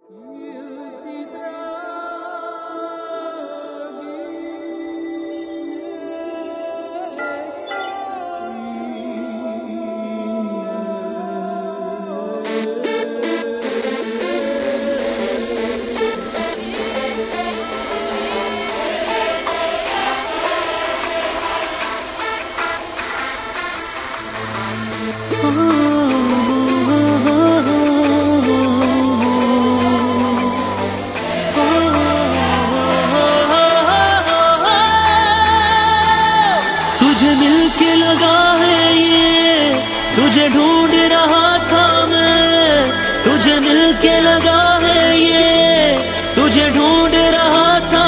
तुझे मिलके लगा है ये, तुझे ढूंढ रहा था मैं। तुझे मिलके लगा है ये, तुझे ढूंढ रहा था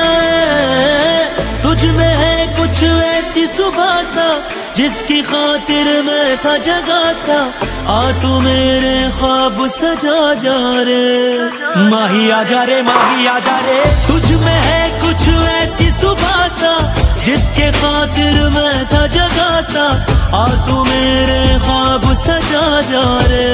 मैं। तुझ में है कुछ ऐसी सुबह सा, जिसकी खातिर मैं था जगा सा। आ तू मेरे ख्वाब सजा जा रे, माही आजा रे, माही आजा रे। तुझ में है कुछ ऐसी सुबह सा, जिसके खातिर मैं था जगा सा। आ तू मेरे ख्वाब सजा जा रे।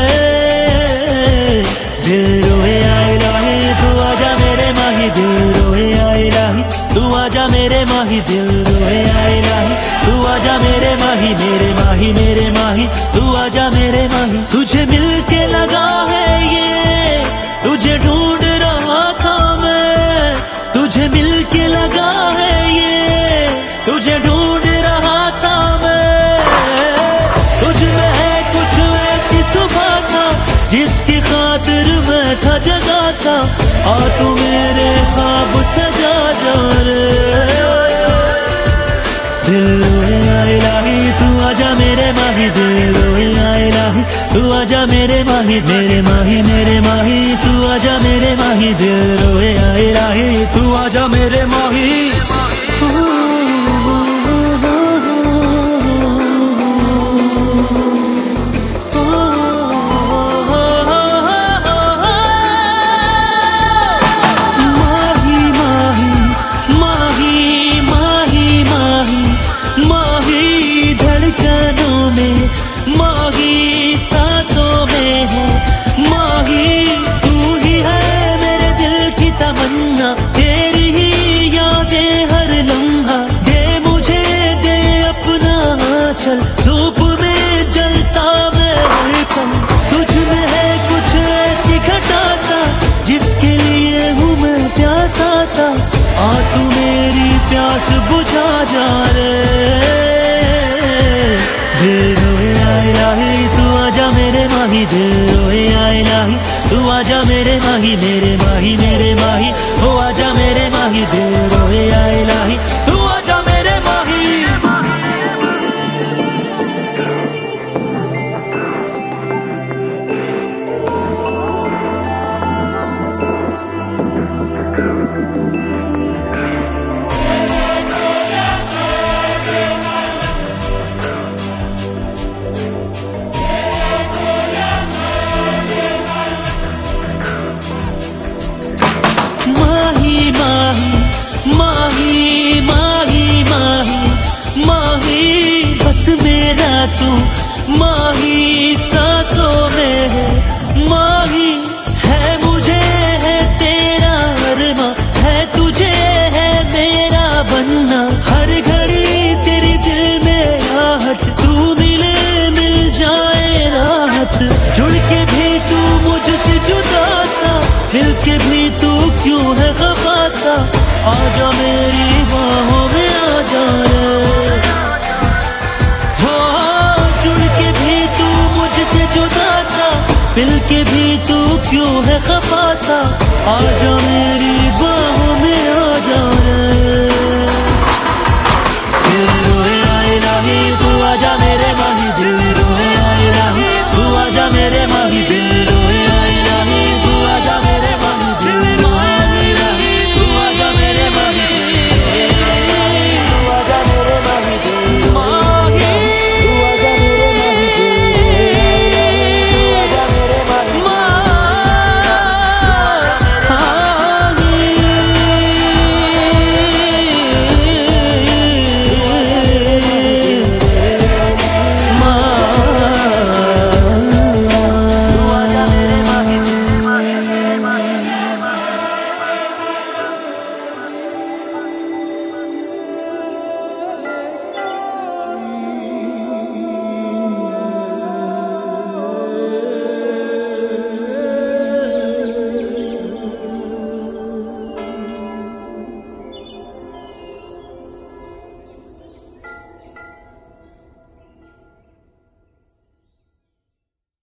दिल रोए आए लाही, तू आजा मेरे माही। दिल रोए आए लाही, तू आजा मेरे माही। दिल रोए आए लाही, तू आजा मेरे माही। मेरे माही, मेरे माही, तू आजा मेरे माही। तुझे मिलके लगा है ये, तुझे ढूंढ रहा था मैं। तुझे मिलके लगा है ये, तुझे ढूंढ रहा था मैं। तुझ में है कुछ ऐसी सुबह सा, जिसकी खातिर मैं था जगा सा। आ तू मेरे ख्वाब सजा जा रे। दिल रोए आए लाही, तू आजा मेरे माही। दिल रोए आए लाही, तू आजा मेरे माही। मेरे माही, मेरे माही, तू आजा मेरे माही। दिल रोए आए लाही, तू आजा मेरे माही। तेरी ही यादें हर लम्हा, दे मुझे दे अपना आंचल। धूप में जलता मैं हर पल, तुझ में है कुछ ऐसी घटा सा, जिसके लिए हूँ मैं प्यासा सा। आ तू मेरी प्यास बुझा जा रे। दिल रोए आए लाही, तू आजा मेरे माही। दिल रोए आए लाही, तू आजा मेरे माही। मेरे माही, मेरे माही, हो आजा मेरे माही। दिल रोए आए लाही, तू आजा मेरे माही। माही माही माही माही माही, बस मेरा तू माही सांसों में है। माही है मुझे है तेरा अरमा, है तुझे है मेरा बनना। हर घड़ी तेरी दिल में आहट, तू मिले मिल जाए राहत। जुड़ के भी तू मुझसे जुदा सा, मिल के भी तू क्यों है खफा सा। आजा मेरी बाहों में आजा रे। हो जुड़ के भी तू मुझसे जुदा सा, मिल के भी तू क्यों है खफा सा। आजा मेरी बाहों में आजा रे। दिल रोए आए लाही, तू आजा मेरे माही। दिल रोए आए लाही, तू आजा मेरे माही। दिल